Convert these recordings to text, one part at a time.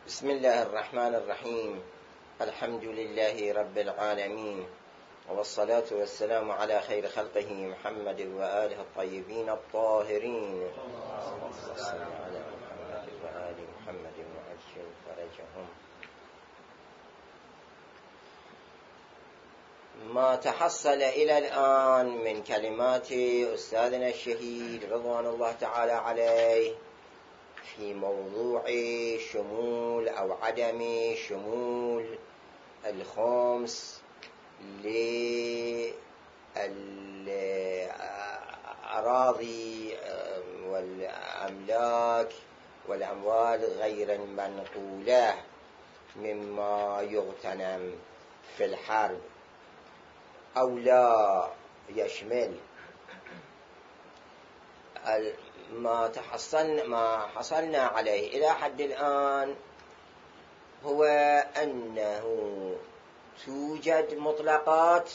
بسم الله الرحمن الرحيم. الحمد لله رب العالمين، والصلاة والسلام على خير خلقه محمد وآله الطيبين الطاهرين. اللهم صل على محمد وآل محمد وعجل فرجهم. ما تحصل إلى الآن من كلمات أستاذنا الشهيد رضوان الله تعالى عليه في موضوع شمول أو عدم شمول الخمس للأراضي والأملاك والأموال غير المنقولة مما يغتنم في الحرب، أو لا يشمل ما حصلنا عليه إلى حد الآن هو أنه توجد مطلقات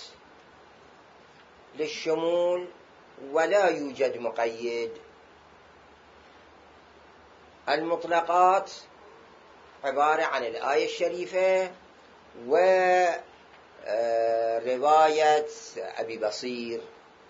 للشمول ولا يوجد مقيد. المطلقات عبارة عن الآية الشريفة ورواية أبي بصير.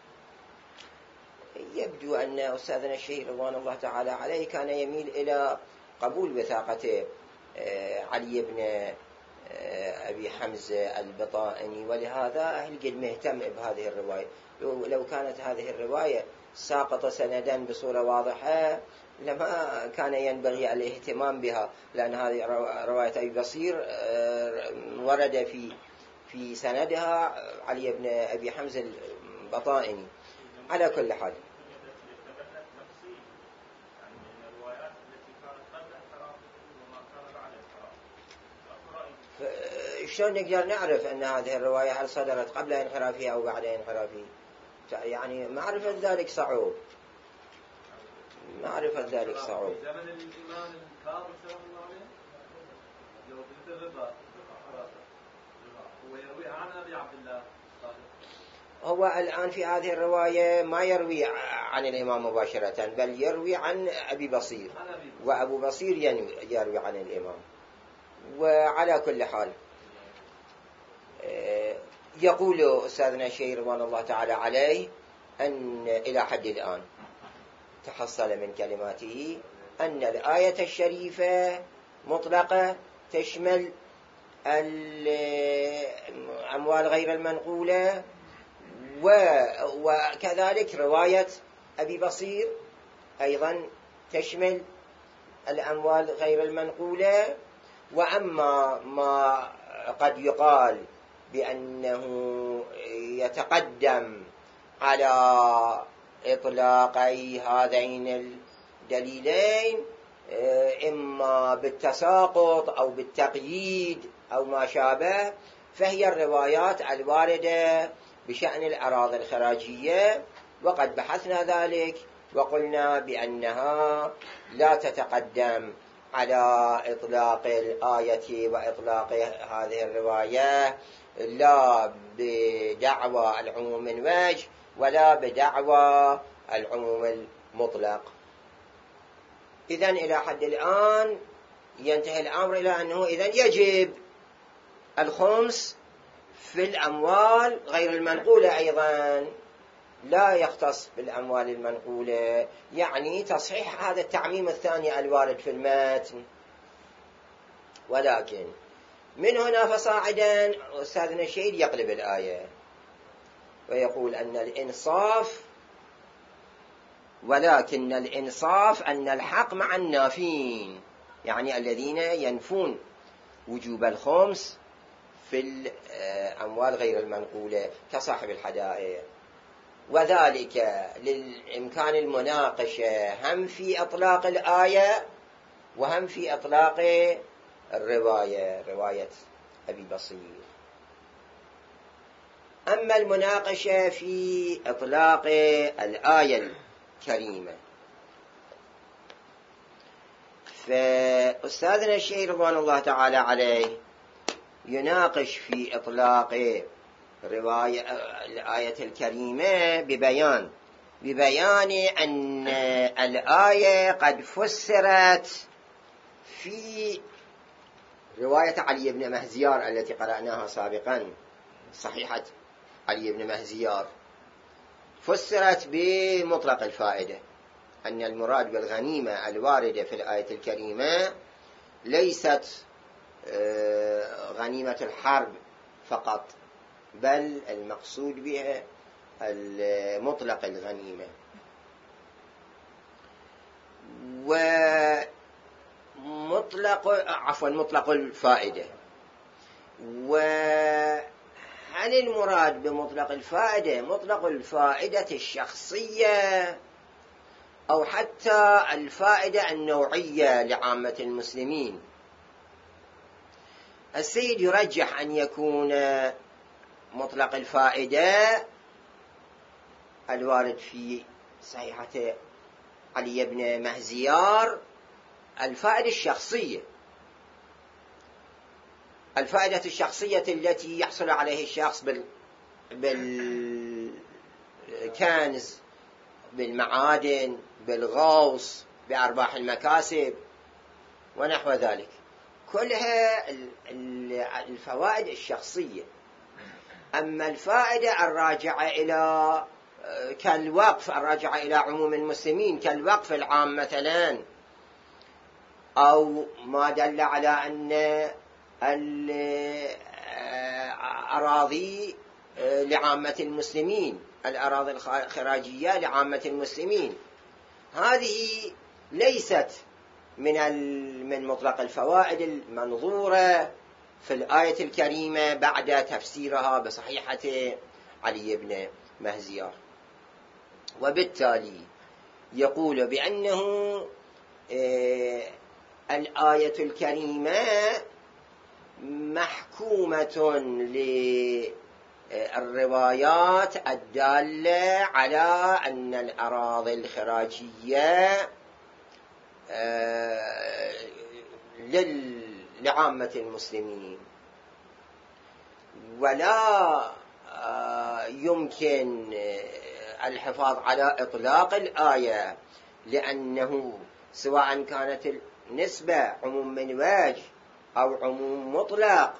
يبدو أن أستاذنا الشهيد رضوان الله تعالى عليه كان يميل إلى قبول وثاقة علي بن أبي حمزة البطائني، ولهذا أهل قد مهتم بهذه الرواية. لو كانت هذه الرواية ساقطة سندا بصورة واضحة لما كان ينبغي الاهتمام بها، لأن هذه رواية أبي بصير ورد في سندها علي بن أبي حمزة البطائني. على كل حال، شلون نقدر نعرف أن هذه الرواية هل صدرت قبل انحرافها أو بعد انحرافها؟ يعني معرفة ذلك صعوب. معرفة ذلك صعوب. زمن الإمام الكاظم سلام الله عليه لو بالربا هو يروي عن أبي عبد الله. هو الآن في هذه الرواية ما يروي عن الإمام مباشرة، بل يروي عن أبي بصير، وأبو بصير يروي عن الإمام. وعلى كل حال يقول أستاذنا الشهيد رضوان الله تعالى عليه أن إلى حد الآن تحصل من كلماته أن الآية الشريفة مطلقة تشمل الأموال غير المنقولة، وكذلك رواية أبي بصير أيضا تشمل الأموال غير المنقولة. وأما ما قد يقال بأنه يتقدم على إطلاقي هذين الدليلين إما بالتساقط أو بالتقييد أو ما شابه، فهي الروايات الواردة بشأن الأراضي الخراجية، وقد بحثنا ذلك وقلنا بأنها لا تتقدم على إطلاق الآية وإطلاق هذه الرواية، لا بدعوى العموم من وجه ولا بدعوى العموم المطلق. إذن إلى حد الآن ينتهي الأمر إلى أنه إذن يجب الخمس في الأموال غير المنقولة أيضا، لا يختص بالأموال المنقولة، يعني تصحيح هذا التعميم الثاني الوارد في المتن. ولكن من هنا فصاعدا أستاذنا الشهيد يقلب الآية ويقول أن الإنصاف، ولكن الإنصاف أن الحق مع النافين، يعني الذين ينفون وجوب الخمس في الأموال غير المنقولة كصاحب الحدائق، وذلك للإمكان المناقشة هم في إطلاق الآية وهم في إطلاق الرواية، رواية أبي بصير. أما المناقشة في إطلاق الآية الكريمة، فأستاذنا الشهيد رضوان الله تعالى عليه يناقش في إطلاق رواية الآية الكريمة ببيان أن الآية قد فسرت في رواية علي بن مهزيار التي قرأناها سابقا، صحيحة علي بن مهزيار، فسرت بمطلق الفائدة، أن المراد بالغنيمة الواردة في الآية الكريمة ليست غنيمة الحرب فقط، بل المقصود بها مطلق الغنيمة. مطلق الفائدة. وهل المراد بمطلق الفائدة مطلق الفائدة الشخصية أو حتى الفائدة النوعية لعامة المسلمين؟ السيد يرجح أن يكون مطلق الفائدة الوارد في صحيحة علي بن مهزيار الفائدة الشخصية، الفائدة الشخصية التي يحصل عليه الشخص بالكنز، بالمعادن، بالغوص، بأرباح المكاسب ونحو ذلك، كلها الفوائد الشخصية. أما الفائدة الراجعة إلى كالوقف، الراجعة إلى عموم المسلمين كالوقف العام مثلا، أو ما دل على أن الأراضي لعامة المسلمين، الأراضي الخراجية لعامة المسلمين، هذه ليست من مطلق الفوائد المنظورة في الآية الكريمة بعد تفسيرها بصحيحة علي بن مهزيار. وبالتالي يقول بأنه الآية الكريمة محكومة للروايات الدالة على أن الأراضي الخراجية لعامة المسلمين، ولا يمكن الحفاظ على إطلاق الآية، لأنه سواء كانت النسبة عموم من وجه أو عموم مطلق،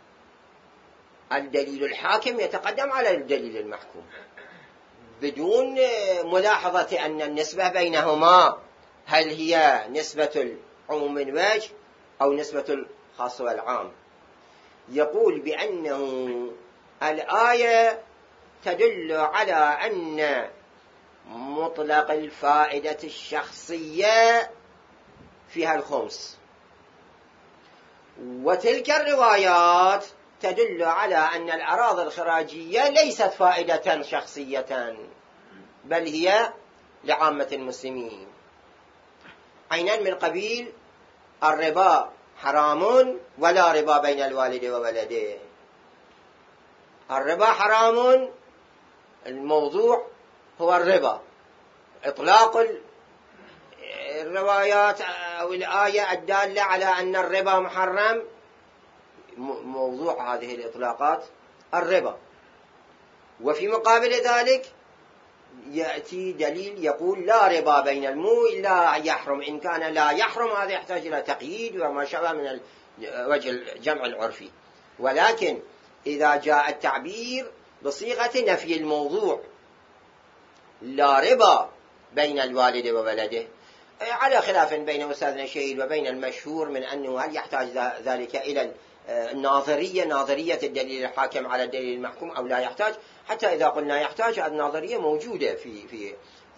الدليل الحاكم يتقدم على الدليل المحكوم بدون ملاحظة أن النسبة بينهما هل هي نسبة العموم من وجه أو نسبة الخاص والعام. يقول بأنه الآية تدل على أن مطلق الفائدة الشخصية فيها الخمس، وتلك الروايات تدل على أن الأراضي الخراجية ليست فائدة شخصية بل هي لعامة المسلمين، عينا من قبيل الربا حرام ولا ربا بين الوالد وولده. الربا حرام، الموضوع هو الربا، إطلاق الروايات أو الآية الدالة على أن الربا محرم، موضوع هذه الإطلاقات الربا. وفي مقابل ذلك يأتي دليل يقول لا ربا بين المو إلا يحرم، إن كان لا يحرم هذا يحتاج إلى تقييد وما شابه من وجه الجمع العرفي. ولكن إذا جاء التعبير بصيغة نفي الموضوع، لا ربا بين الوالد وولده، على خلاف بين أستاذنا الشهيد وبين المشهور من أنه هل يحتاج ذلك إلى ناظرية الدليل الحاكم على الدليل المحكوم أو لا يحتاج. حتى إذا قلنا يحتاج، الناظرية موجودة في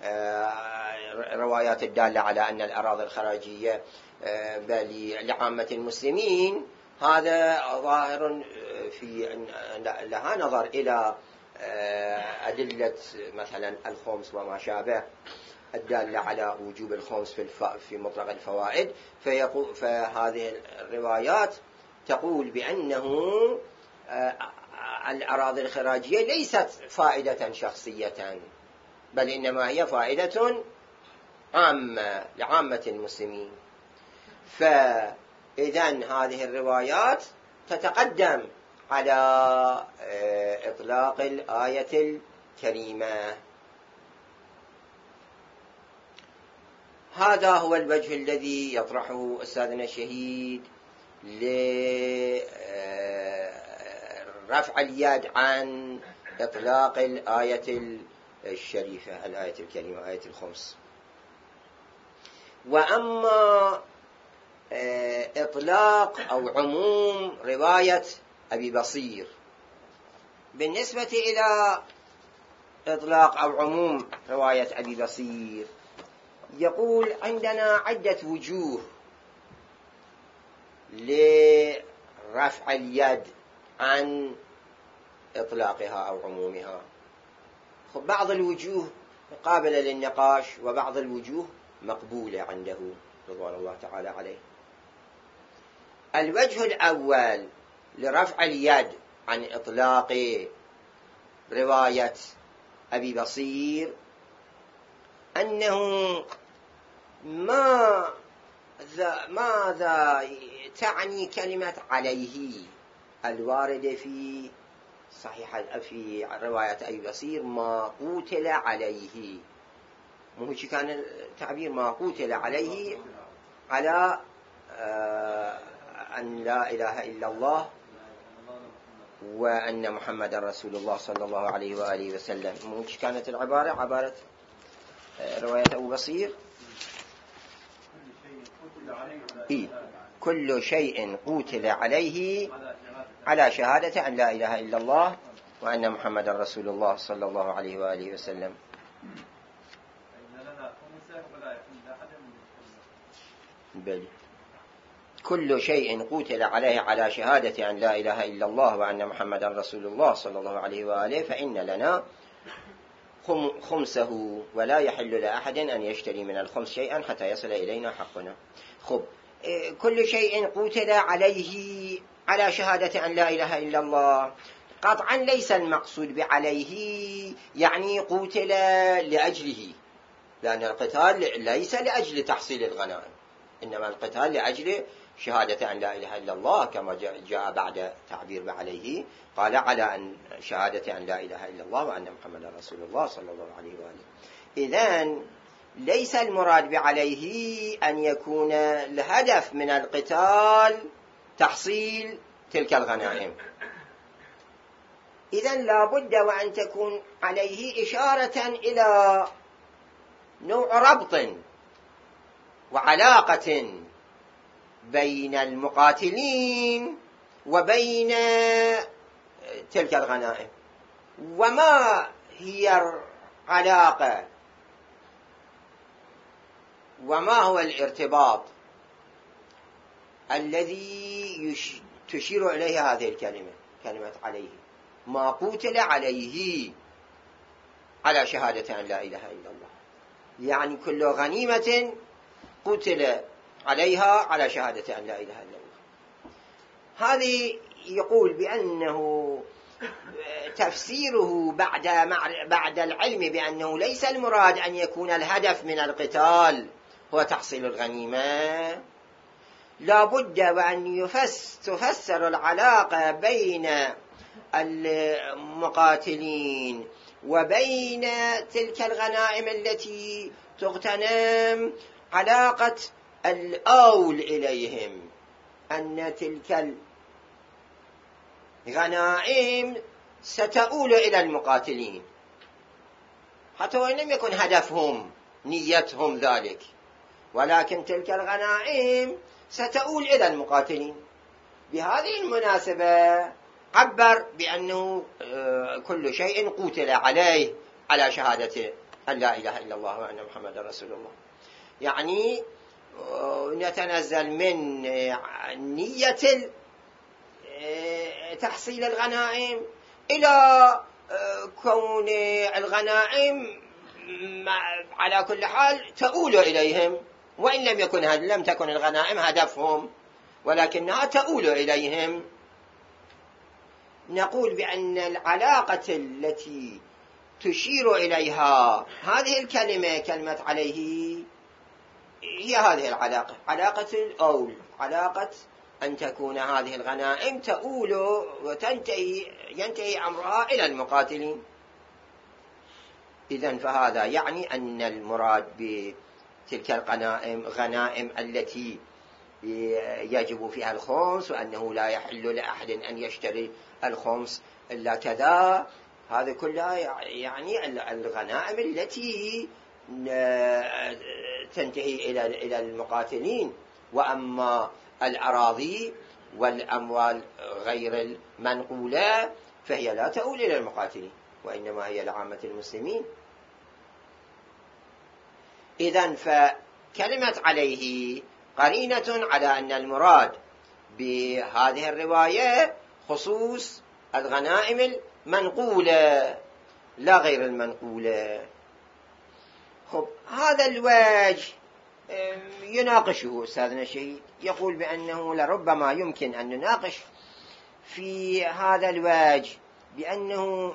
روايات الدالة على أن الأراضي الخراجية لعامة المسلمين، هذا ظاهر في لها نظر إلى أدلة مثلا الخمس وما شابه الدالة على وجوب الخمس في مطلق الفوائد. فهذه الروايات تقول بأنه الأراضي الخراجية ليست فائدة شخصية بل إنما هي فائدة عامة لعامة المسلمين. فإذن هذه الروايات تتقدم على إطلاق الآية الكريمة. هذا هو الوجه الذي يطرحه أستاذنا الشهيد لرفع اليد عن إطلاق الآية الشريفة، الآية الكريمة، آية الخمس. وأما إطلاق أو عموم رواية أبي بصير، بالنسبة إلى إطلاق أو عموم رواية أبي بصير يقول عندنا عدة وجوه لرفع اليد عن إطلاقها أو عمومها. بعض الوجوه قابلة للنقاش وبعض الوجوه مقبولة عنده رضوان الله تعالى عليه. الوجه الأول لرفع اليد عن إطلاق رواية أبي بصير أنه ماذا تعني كلمة عليه الواردة في صحيح في رواية أبي بصير؟ ما قتل عليه، مو كان التعبير ما قتل عليه على أن لا إله إلا الله وأن محمد رسول الله صلى الله عليه وآله وسلم. مو كانت العبارة عبارة رواية أبو بصير؟ كل شيء قتل عليه على شهادة أن لا إله إلا الله وأن محمد رسول الله صلى الله عليه وآله وسلم. بل كل شيء قتل عليه على شهادة أن لا إله إلا الله وأن محمد رسول الله صلى الله عليه وآله فإن لنا خمسه ولا يحل لأحد أن يشتري من الخمس شيئا حتى يصل إلينا حقنا. خب، كل شيء قتل عليه على شهادة أن لا إله إلا الله، قطعا ليس المقصود بعليه يعني قتل لأجله، لأن القتال ليس لأجل تحصيل الغنائم، إنما القتال لأجل شهادة أن لا إله إلا الله، كما جاء بعد تعبير بعليه قال على أن شهادة أن لا إله إلا الله وأن محمد رسول الله صلى الله عليه وآله. إذن ليس المراد بعليه أن يكون الهدف من القتال تحصيل تلك الغنائم. إذن لا بد وأن تكون عليه إشارة إلى نوع ربط وعلاقة بين المقاتلين وبين تلك الغنائم. وما هي العلاقة وما هو الارتباط الذي تشير إليه هذه الكلمة، كلمة عليه؟ ما قتل عليه على شهادة أن لا إله إلا الله، يعني كل غنيمة قتل عليها على شهادة أن لا إله إلا الله. هذه يقول بأنه تفسيره بعد العلم بأنه ليس المراد أن يكون الهدف من القتال هو تحصيل الغنيمة، لا بد وأن تفسر العلاقة بين المقاتلين وبين تلك الغنائم التي تغتنم علاقة الأول إليهم، أن تلك الغنائم ستؤول إلى المقاتلين حتى وإن لم يكن هدفهم نيتهم ذلك، ولكن تلك الغنائم ستؤول إلى المقاتلين. بهذه المناسبة عبر بأنه كل شيء قتل عليه على شهادة أن لا إله إلا الله وأن محمد رسول الله، يعني نتنزل من نية تحصيل الغنائم إلى كون الغنائم على كل حال تؤول إليهم، وإن لم تكن الغنائم هدفهم ولكنها تؤول إليهم. نقول بأن العلاقة التي تشير إليها هذه الكلمة، كلمة عليه، هي هذه العلاقة، علاقة الأول، علاقة أن تكون هذه الغنائم تؤول ينتهي أمرها إلى المقاتلين. إذن فهذا يعني أن المراد بتلك الغنائم التي يجب فيها الخمس، وأنه لا يحل لأحد أن يشتري الخمس إلا كذا. هذا كلها يعني الغنائم التي تنتهي إلى المقاتلين. وأما الأراضي والأموال غير المنقولة فهي لا تؤول إلى المقاتلين، وإنما هي لعامة المسلمين. إذن فكلمة عليه قرينة على أن المراد بهذه الرواية خصوص الغنائم المنقولة لا غير المنقولة. هذا الوجه يناقشه أستاذنا الشهيد، يقول بأنه لربما يمكن أن نناقش في هذا الوجه بأنه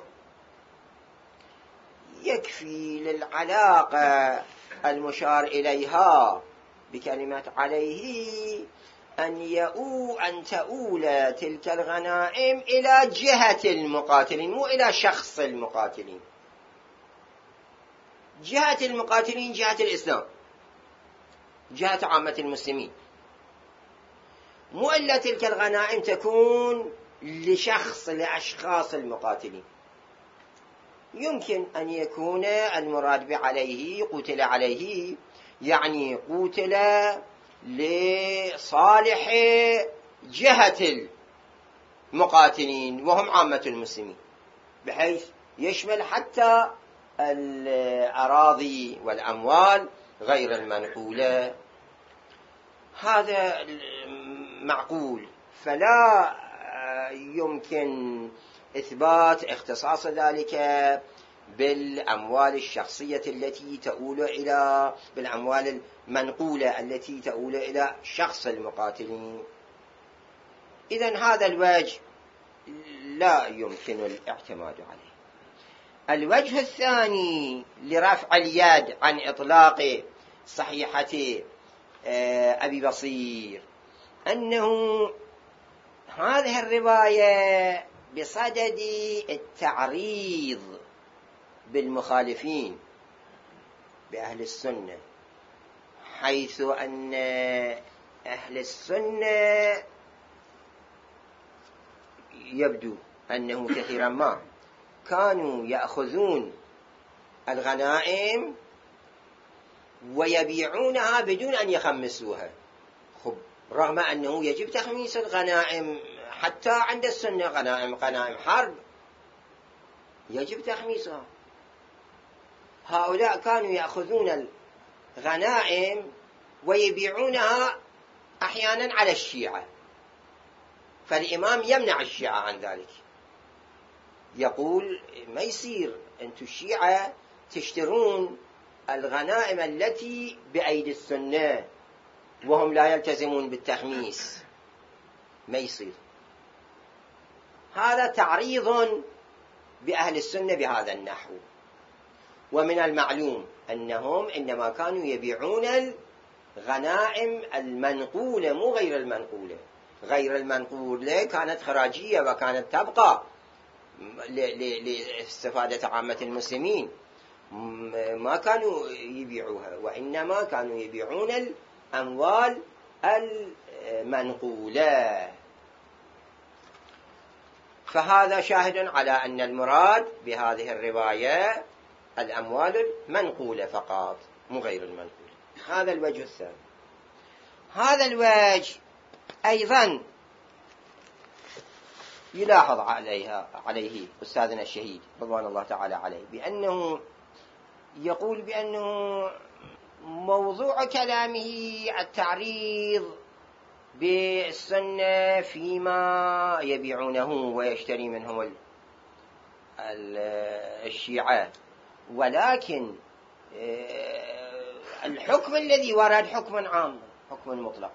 يكفي للعلاقة المشار إليها بكلمة عليه أن تؤول تلك الغنائم إلى جهة المقاتلين، مو إلى شخص المقاتلين. جهة المقاتلين جهة الإسلام، جهة عامة المسلمين، مو إلا تلك الغنائم تكون لأشخاص المقاتلين. يمكن أن يكون المراد بعليه قتل عليه، يعني قتل لصالح جهة المقاتلين وهم عامة المسلمين، بحيث يشمل حتى الأراضي والأموال غير المنقولة. هذا معقول، فلا يمكن إثبات اختصاص ذلك بالأموال الشخصية التي تؤول إلى بالأموال المنقولة التي تؤول إلى شخص المقاتلين. إذن هذا الوجه لا يمكن الاعتماد عليه. الوجه الثاني لرفع اليد عن إطلاق صحيحة أبي بصير أنه هذه الرواية بصدد التعريض بالمخالفين بأهل السنة، حيث أن أهل السنة يبدو أنه كثيرا ما كانوا يأخذون الغنائم ويبيعونها بدون أن يخمسوها. رغم أنه يجب تخميس الغنائم حتى عند السنة، غنائم حرب يجب تخميسها. هؤلاء كانوا يأخذون الغنائم ويبيعونها أحيانا على الشيعة، فالإمام يمنع الشيعة عن ذلك، يقول ما يصير أنتم الشيعة تشترون الغنائم التي بأيدي السنة وهم لا يلتزمون بالتخميس، ما يصير. هذا تعريض بأهل السنة بهذا النحو. ومن المعلوم أنهم إنما كانوا يبيعون الغنائم المنقولة مو غير المنقولة. غير المنقولة كانت خراجية وكانت تبقى لاستفادة عامة المسلمين، ما كانوا يبيعوها، وإنما كانوا يبيعون الأموال المنقولة. فهذا شاهد على أن المراد بهذه الرواية الأموال المنقولة فقط مو غير المنقولة. هذا الوجه الثاني. هذا الوجه أيضا يلاحظ عليه أستاذنا الشهيد رضوان الله تعالى عليه، بأنه يقول بأنه موضوع كلامه التعريض بالسنة فيما يبيعونه ويشتري منهم الشيعة، ولكن الحكم الذي ورد حكم عام، حكم مطلق.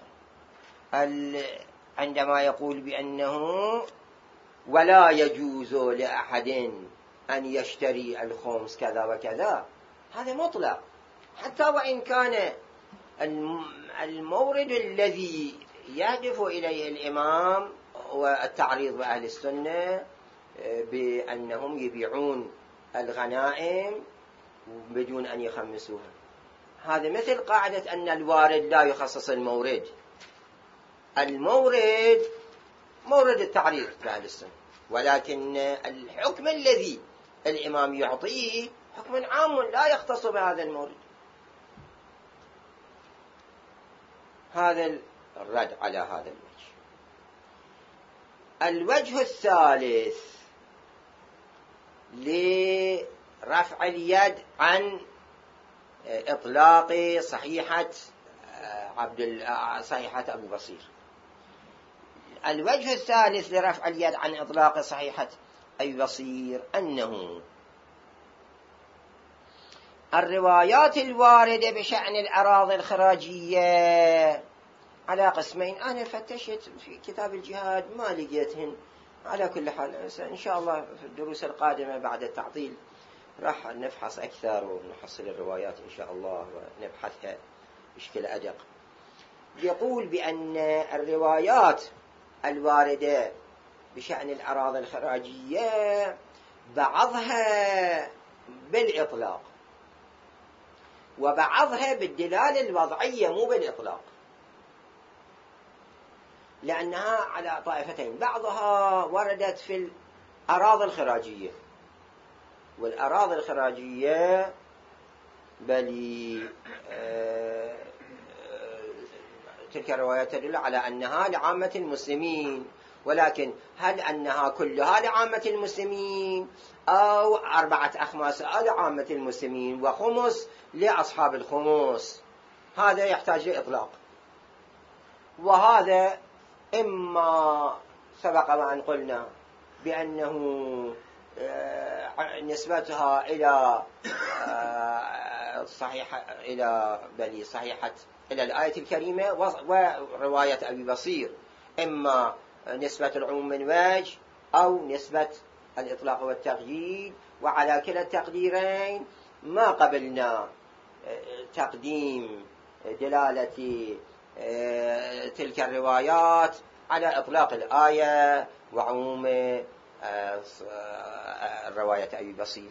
عندما يقول بأنه ولا يجوز لأحد أن يشتري الخمس كذا وكذا، هذا مطلق، حتى وإن كان المورد الذي يهدف إليه الإمام والتعريض بأهل السنة بأنهم يبيعون الغنائم بدون أن يخمسوها. هذا مثل قاعدة أن الوارد لا يخصص المورد، المورد مورد التعريض لأهل السنة، ولكن الحكم الذي الإمام يعطيه حكم عام لا يختص بهذا المورد. هذا الرد على هذا الوجه. الوجه الثالث لرفع اليد عن إطلاق صحيحة صحيحة أبي بصير. الوجه الثالث لرفع اليد عن إطلاق صحيحة أبي بصير أنه الروايات الواردة بشأن الأراضي الخراجية على قسمين. أنا فتشت في كتاب الجهاد ما لقيتهن. على كل حال إن شاء الله في الدروس القادمة بعد التعطيل راح نفحص أكثر ونحصل الروايات إن شاء الله ونبحثها بشكل أدق. يقول بأن الروايات الواردة بشأن الأراضي الخراجية بعضها بالإطلاق وبعضها بالدلالة الوضعية مو بالإطلاق، لأنها على طائفتين. بعضها وردت في الأراضي الخراجية، والأراضي الخراجية بل تلك الروايات تدل على أنها لعامة المسلمين، ولكن هل أنها كلها لعامة المسلمين أو 4 أخماس لعامة المسلمين وخمس لأصحاب الخمس؟ هذا يحتاج لإطلاق. وهذا إما سبق وأن قلنا بأنه نسبتها إلى صحيحة إلى الآية الكريمة ورواية أبي بصير، إما نسبة العموم من وجه أو نسبة الإطلاق والتقييد. وعلى كلا التقديرين ما قبلنا تقديم دلالة تلك الروايات على إطلاق الآية وعموم رواية أبي بصير.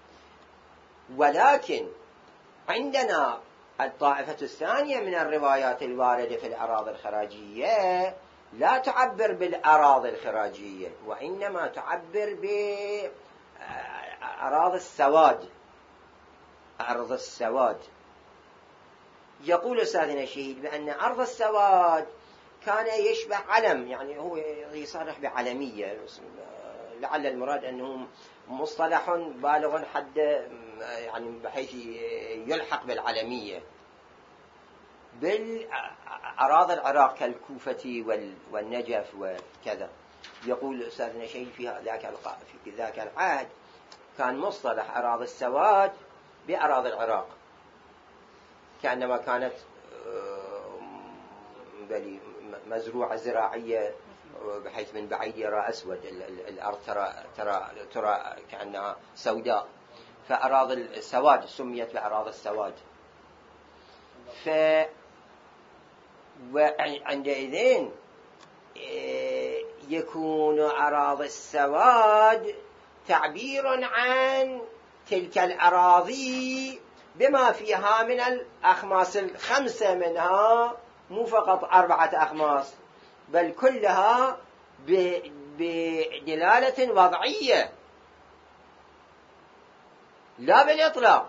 ولكن عندنا الطائفة الثانية من الروايات الواردة في الأراضي الخراجية لا تعبر بالأراضي الخراجية، وإنما تعبر بأراضي السواد، أرض السواد. يقول أستاذنا الشهيد بأن أرض السواد كان يشبه علم، يعني هو يصرح بعلمية، لعل المراد أنه مصطلح بالغ حد يعني بحيث يلحق بالعلمية بالأراضي العراق كالكوفة والنجف وكذا. يقول أستاذنا شيء في ذاك العهد كان مصطلح أراضي السواد بأراضي العراق، كأنما كانت مزروعة زراعية بحيث من بعيد يرى أسود، الأرض ترى كأنها سوداء، فأراضي السواد سميت بأراضي السواد. وعندئذ يكون أراضي السواد تعبير عن تلك الأراضي بما فيها من الأخماس 5 منها، مو فقط 4 أخماس، بل كلها بدلالة وضعية لا بالإطلاق.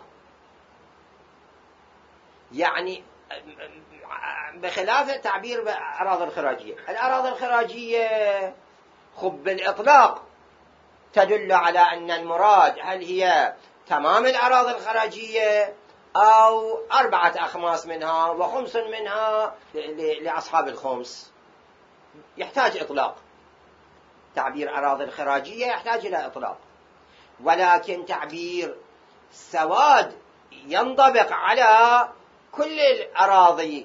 يعني بخلاف التعبير بالأراضي الخراجية. الأراضي الخراجية خب بالإطلاق تدل على أن المراد هل هي تمام الأراضي الخراجية أو 4 أخماس منها و5 منها لأصحاب الخمس. يحتاج إطلاق. تعبير أراضي الخراجية يحتاج إلى إطلاق، ولكن تعبير سواد ينطبق على كل الأراضي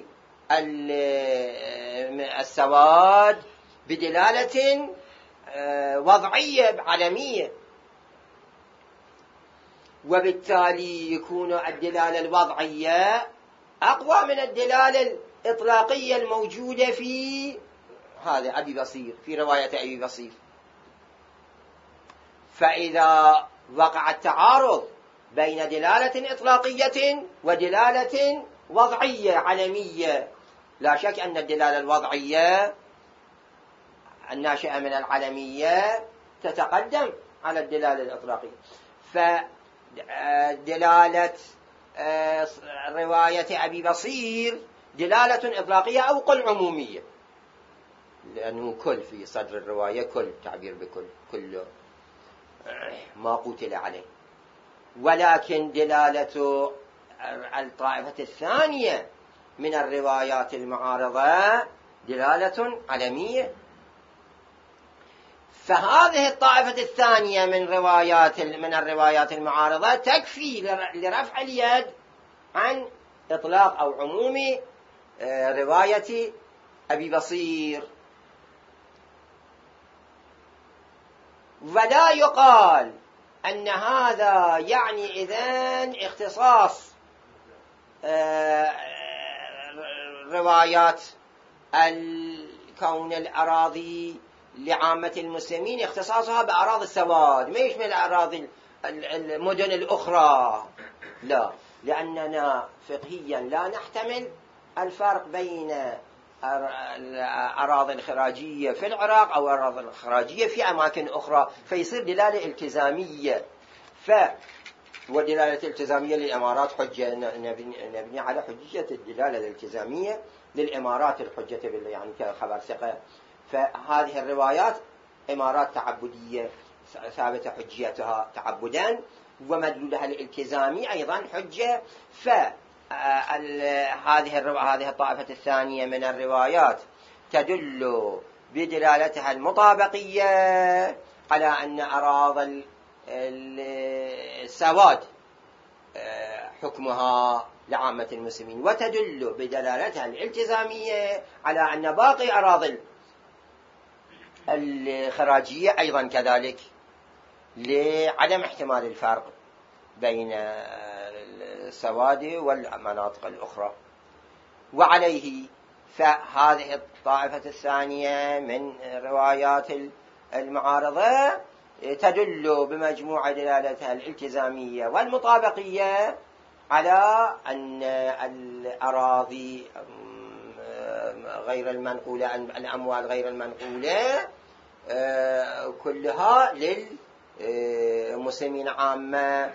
السواد بدلالة وضعية علمية، وبالتالي يكون الدلالة الوضعية أقوى من الدلالة الإطلاقية الموجودة في هذا أبي بصير، في رواية أبي بصير. فإذا وقع التعارض بين دلالة إطلاقية ودلالة وضعية علمية لا شك أن الدلالة الوضعية الناشئة من العلمية تتقدم على الدلالة الإطلاقية. فدلالة رواية أبي بصير دلالة إطلاقية أو قل عمومية، لأنه كل في صدر الرواية، كل تعبير بكل، كل ما قتل عليه. ولكن دلالة الطائفة الثانية من الروايات المعارضة دلالة علمية. فهذه الطائفة الثانية من الروايات المعارضة تكفي لرفع اليد عن إطلاق أو عموم رواية أبي بصير. ولا يقال أن هذا يعني إذن اختصاص روايات الكون الأراضي لعامة المسلمين اختصاصها بأراضي السواد، ما يشمل أراضي المدن الأخرى. لا، لأننا فقهيا لا نحتمل الفرق بين الأراضي الخراجية في العراق أو الأراضي الخراجية في أماكن أخرى، فيصير دلالة التزامية. والدلالة الالتزامية للإمارات حجة، نبني على حجية الدلالة الالتزامية للإمارات الحجة يعني كخبر ثقة. فهذه الروايات إمارات تعبدية ثابتة حجيتها تعبدا، ومدلولها الالتزامي أيضا حجة. هذه الطائفة الثانية من الروايات تدل بدلالتها المطابقية على أن أراضي السواد حكمها لعامة المسلمين، وتدل بدلالتها الالتزامية على أن باقي أراضي الخراجية أيضا كذلك، لعدم احتمال الفرق بين السواد والمناطق الأخرى. وعليه فهذه الطائفة الثانية من روايات المعارضة تدل بمجموع دلالتها الالتزامية والمطابقية على أن الأراضي غير المنقولة، الأموال غير المنقولة كلها للمسلمين عامة،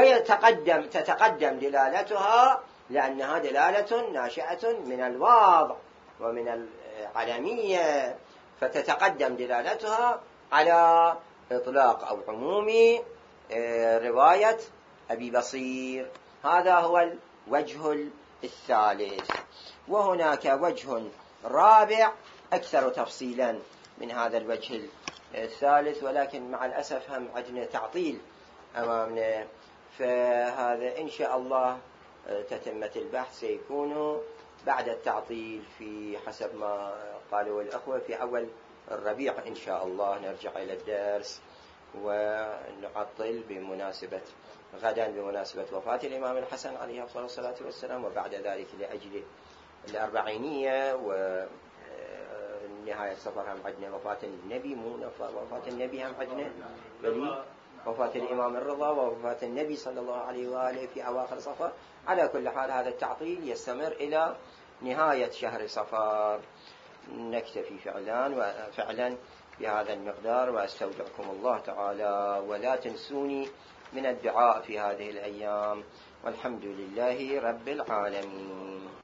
تتقدم دلالتها لأنها دلالة ناشئة من الوضع ومن العلمية، فتتقدم دلالتها على إطلاق أو عموم رواية أبي بصير. هذا هو الوجه الثالث. وهناك وجه رابع أكثر تفصيلا من هذا الوجه الثالث، ولكن مع الأسف هم عندنا تعطيل أمامنا، فهذا إن شاء الله تتمة البحث سيكون بعد التعطيل في حسب ما قالوا الأخوة في أول الربيع إن شاء الله نرجع إلى الدرس ونعطل بمناسبة غدا بمناسبة وفاة الإمام الحسن عليه أفضل الصلاة والسلام، وبعد ذلك لأجل الأربعينية ونهاية سفر هم عندنا وفاة النبي، مو وفاة النبي هم عندنا بل وفاة الإمام الرضا ووفاة النبي صلى الله عليه وآله في أواخر صفر. على كل حال هذا التعطيل يستمر إلى نهاية شهر صفر. نكتفي فعلا بهذا المقدار، وأستودعكم الله تعالى، ولا تنسوني من الدعاء في هذه الأيام، والحمد لله رب العالمين.